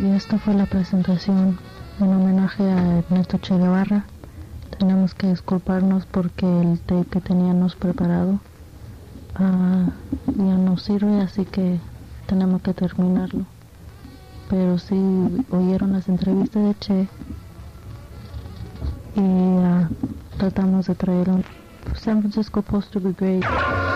Y esta fue la presentación en homenaje a Ernesto Che Guevara. Tenemos que disculparnos porque el tape que teníamos preparado ya no sirve, así que tenemos que terminarlo. Pero sí oyeron las entrevistas de Che y tratamos de traer un San Francisco Post to be great.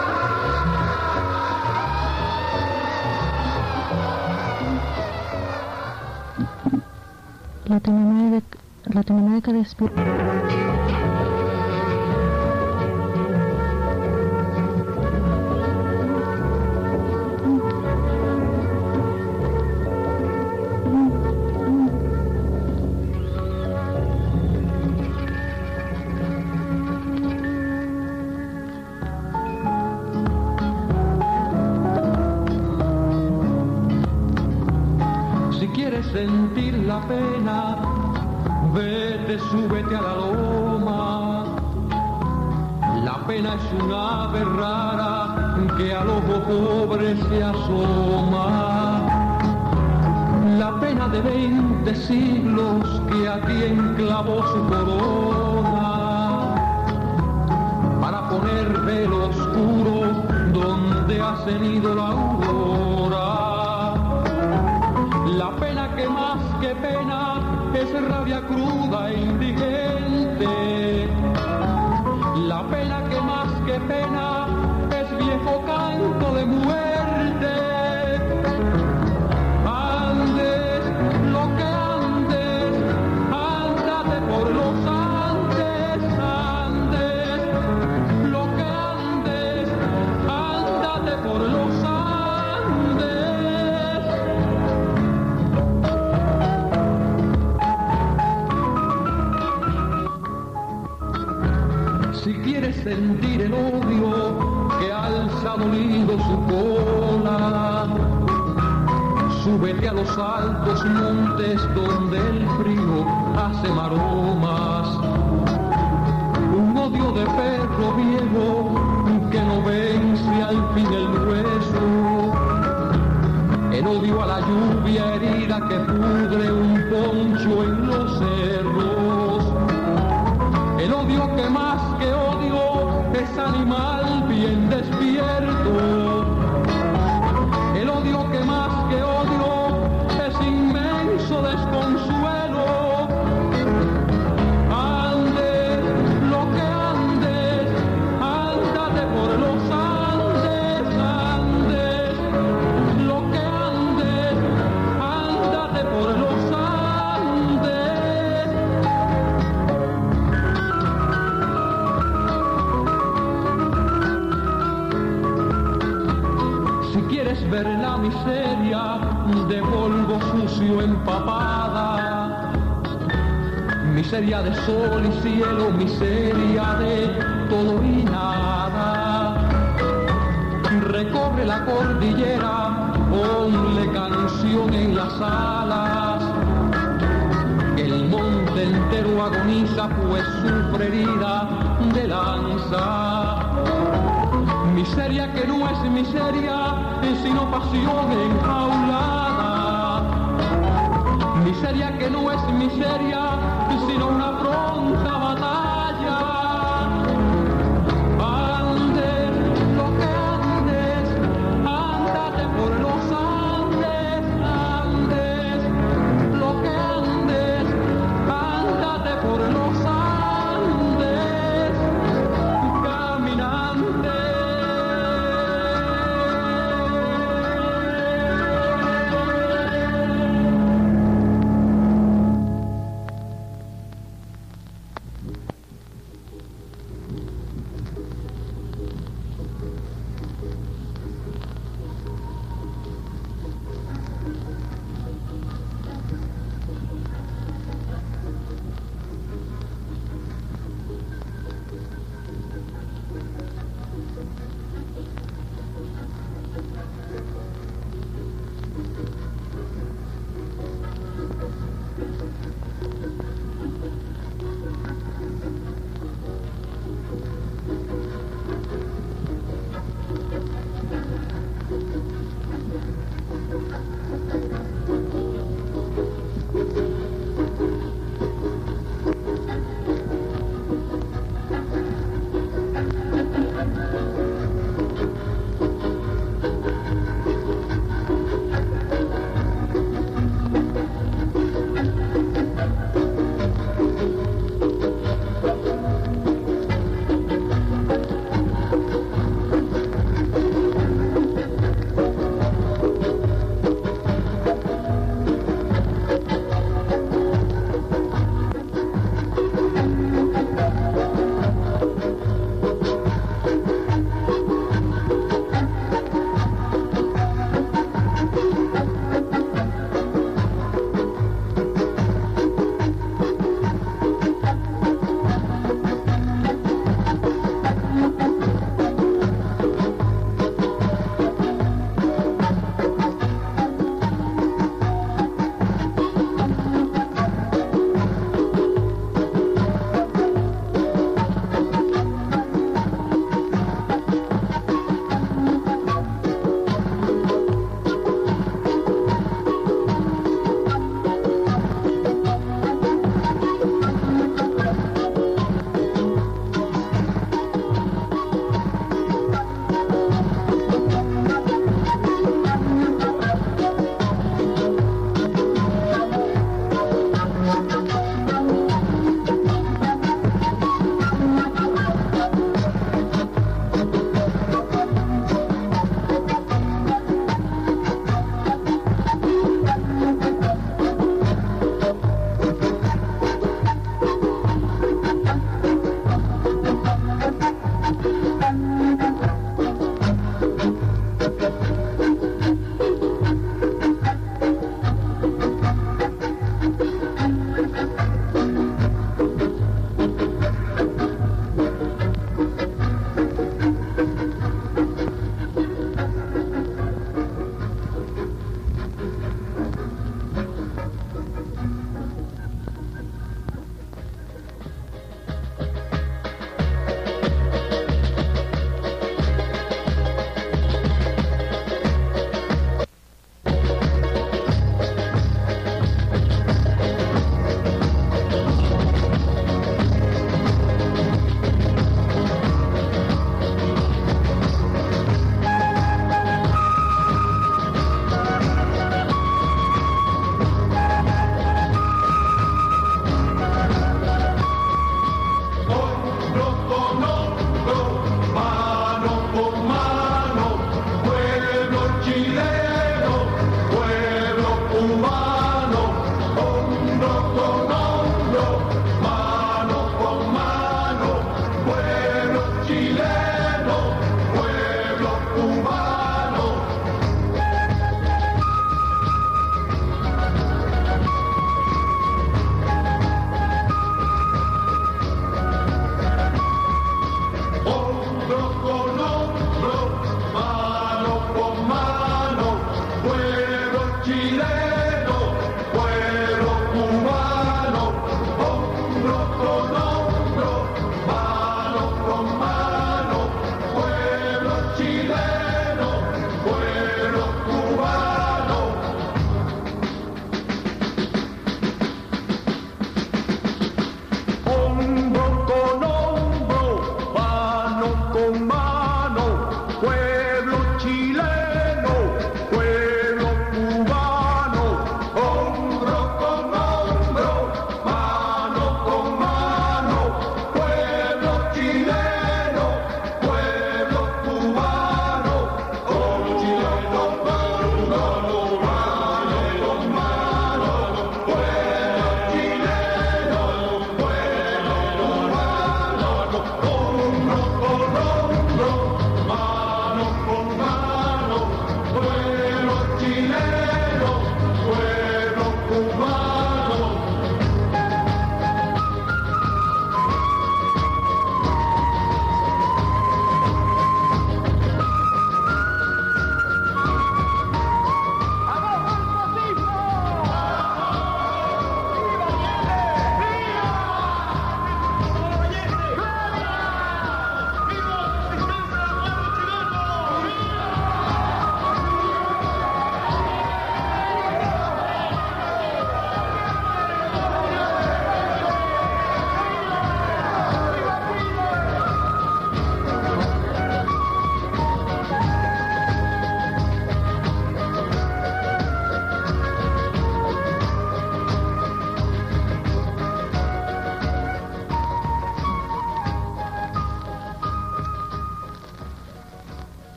Latinoamérica despierta. Si quieres sentir la pena, vete, súbete a la loma. La pena es una ave rara que al ojo pobre se asoma. La pena de 20 siglos que a ti enclavó su corona para poner velo oscuro donde ha cenido la aurora. La pena que más que pena es rabia cruda e indigente. La pena que más que pena es viejo canto de muerte. Andes lo que andes, ándate por los Andes. Andes lo que andes, ándate por los Andes. Si quieres sentir el odio que alza dolido su cola, súbete a los altos montes donde el frío hace maromas. Un odio de perro viejo que no vence al fin el hueso. El odio a la lluvia herida que pudre un poncho en los cerros. El odio que más que odio es animal bien despierto. El odio que más que odio es inmenso desconsuelo. Andes lo que andes, ándate por los Andes. Andes lo que andes, ándate por los Andes. Ver la miseria de polvo sucio empapada, miseria de sol y cielo, miseria de todo y nada. Recorre la cordillera, ponle canción en las alas. El monte entero agoniza pues sufre herida de lanza. Miseria que no es miseria, sino pasión enjaulada. Miseria que no es miseria, sino una pronta batalla. Andes lo que andes, ándate por los Andes. Andes lo que andes, ándate por los Andes. Caminante.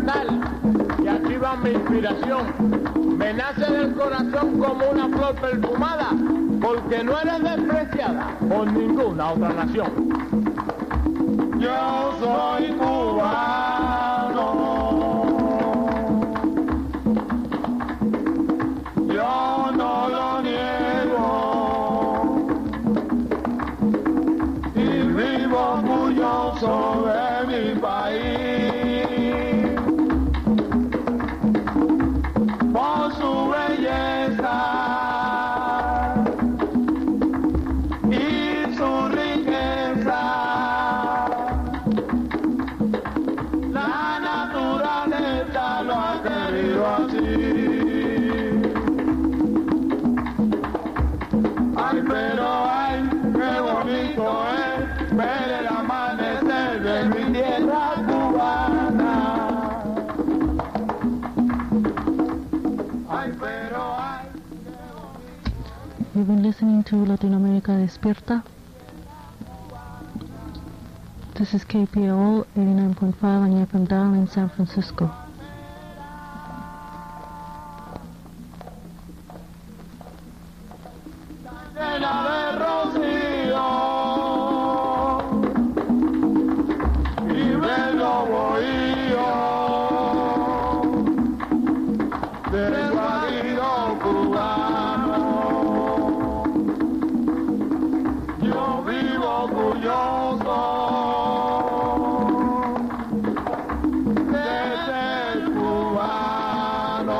cantar y activa mi inspiración. Me nace del corazón como una flor perfumada, porque no eres despreciada por ninguna otra nación. Yo soy cubano, yo no lo niego, y vivo orgulloso de mi país, por su belleza y su riqueza. La naturaleza lo ha querido así. Ay, pero ay, qué bonito es ver el amanecer de mi tierra cubana. Ay, pero ay, qué bonito. You've been listening to Latinoamérica Despierta. This is KPOO 89.5 on your FM dial in San Francisco. Llena de rocío y bello bohío del guajiro cubano. Yo vivo orgulloso de ser cubano.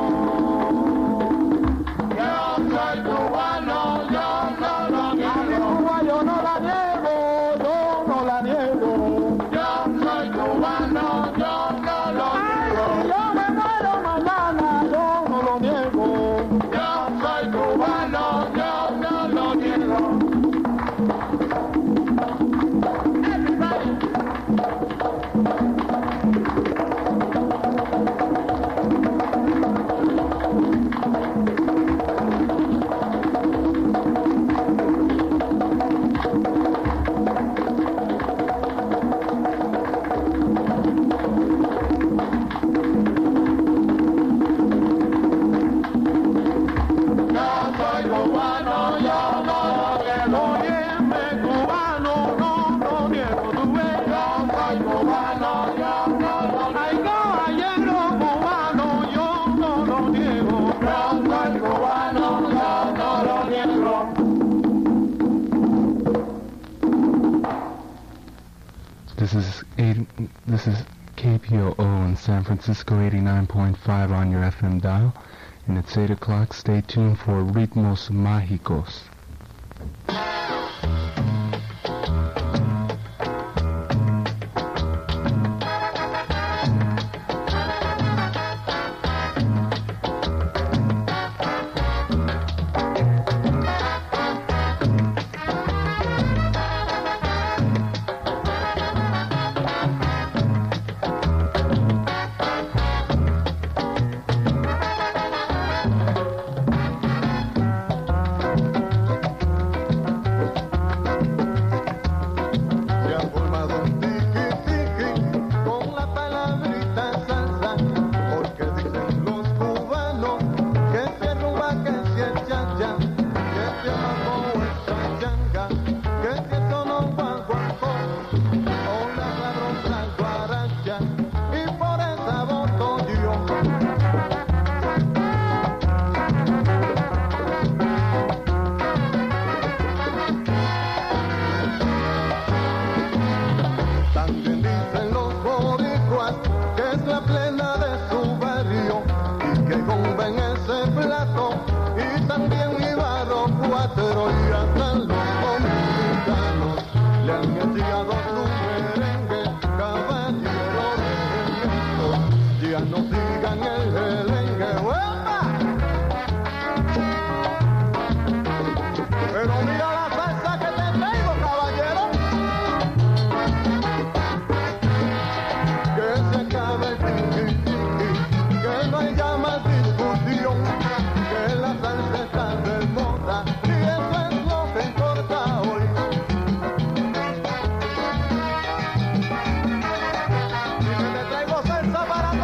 Yo soy cubano, yo no lo niego. Yo no la niego, yo no la niego. Yo soy cubano, yo no lo niego. Yo me muero mañana, yo no lo niego. Yo soy cubano, yo no lo niego. Everybody. Yo soy cubano, yo no lo niego. Óyeme, cubano, no lo niego. Tú ves, yo soy cubano, yo no lo niego. Ay, caballero cubano, yo no lo niego. Yo soy cubano, yo no lo niego. This is KPOO in San Francisco 89.5 on your FM dial, and it's 8 o'clock. Stay tuned for Ritmos Mágicos. Se ha formado un tiki-tiki con la palabrita salsa, porque dicen los cubanos que se rumba, que se chacha, que se mambo esa changa, que se sonó guaguancó, o la sabrosa guaracha, y por esa voto yo. También dicen los boricuas que es la plena de su barrio y que comen ese plato, y también Ibarro Cuatro y hasta los dominicanos le han enseñado su merengue, caballero de ya no sigan el merengue. ¡Uepa! Pero mira la salsa que te traigo, caballero. Que se acabe el tiki-tiki, que no haya más discusión, que la salsa está de moda y eso es lo que importa hoy. Y que te traigo salsa para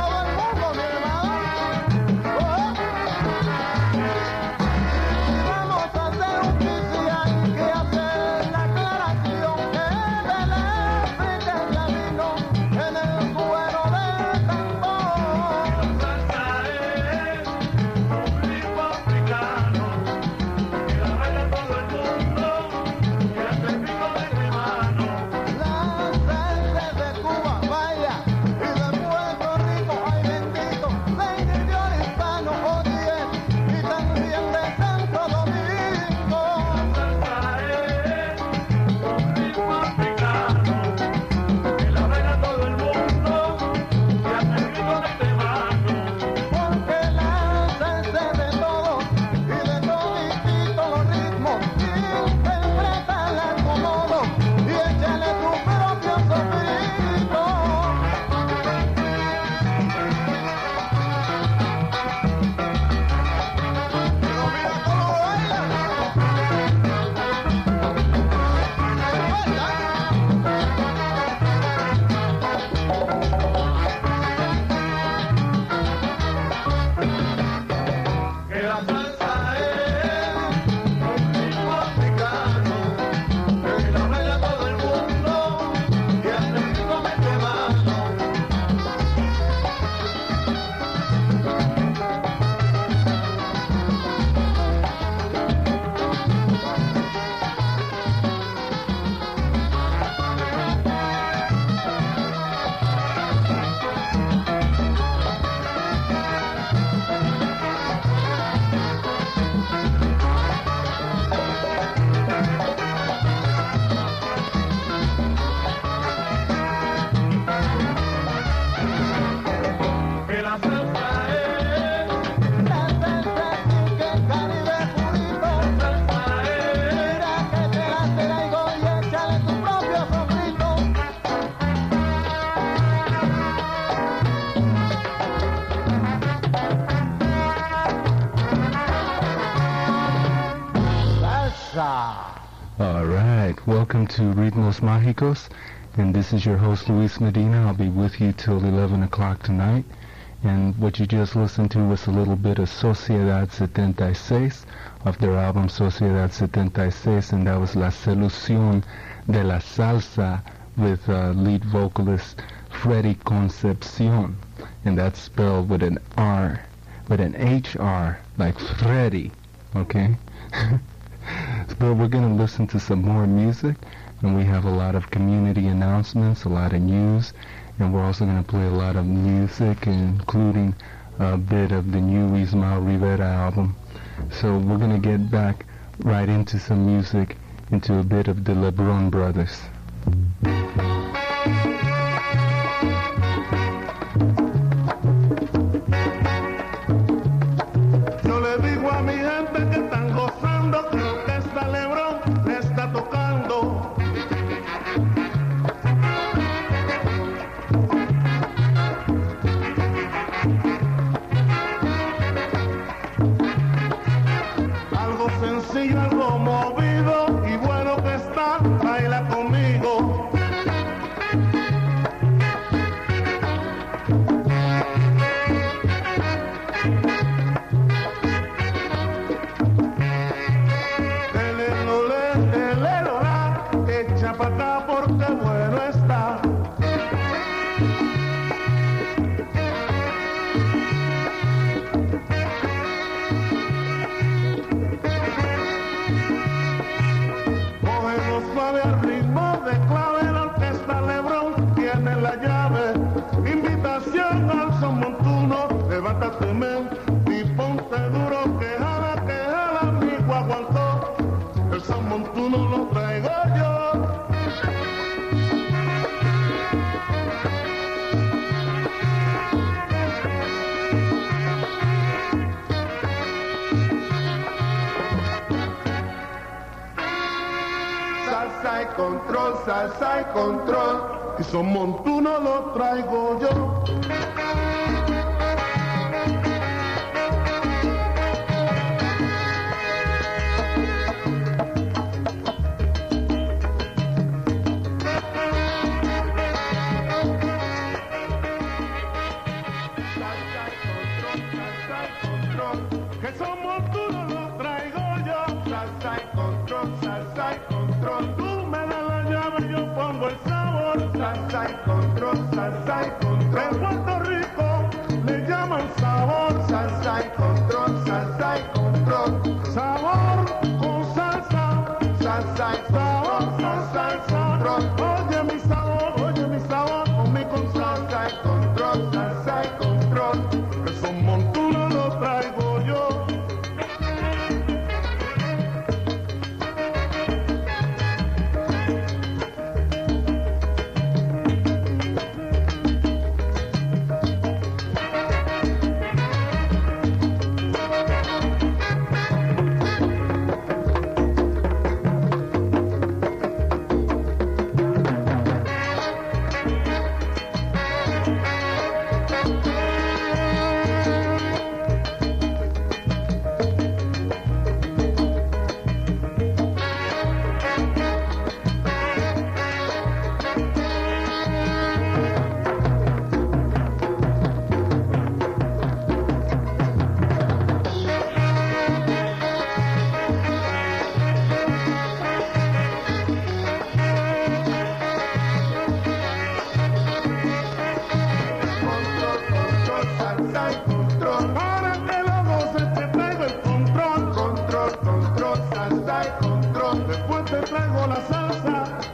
Alright, welcome to Ritmos Mágicos, and this is your host Luis Medina. I'll be with you till 11 o'clock tonight. And what you just listened to was a little bit of Sociedad 76 of their album Sociedad 76, and that was La Solución de la Salsa with lead vocalist Freddy Concepcion, and that's spelled with an R, with an HR, like Freddy, okay? But we're going to listen to some more music, and we have a lot of community announcements, a lot of news, and we're also going to play a lot of music, including a bit of the new Ismael Rivera album. So we're going to get back right into some music, into a bit of the LeBron Brothers. Yo le digo a mi gente que están gozando, que lo que está LeBron le está tocando. Algo sencillo, algo movido y bueno que está, baila conmigo. Echa pa' acá porque bueno está. Cógelo suave al ritmo de clave, la orquesta LeBron tiene la llave. Invitación al son montuno, levántate men y ponte duro, que jala, amigo aguantó. El son montuno lo traigo yo. Salsa y control, y son montuno lo traigo yo. Que son montuno lo traigo yo. Salsa y control, tú me das la llave, yo pongo el sabor. Salsa y control. En Puerto Rico le llaman sabor. Salsa y control. Sabor con salsa, salsa y control. Oye mi sabor, con mi control. Salsa y control, que son montuno lo traigo yo.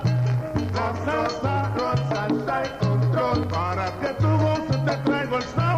Salsa y control, para que tu voz te traigo el sabor.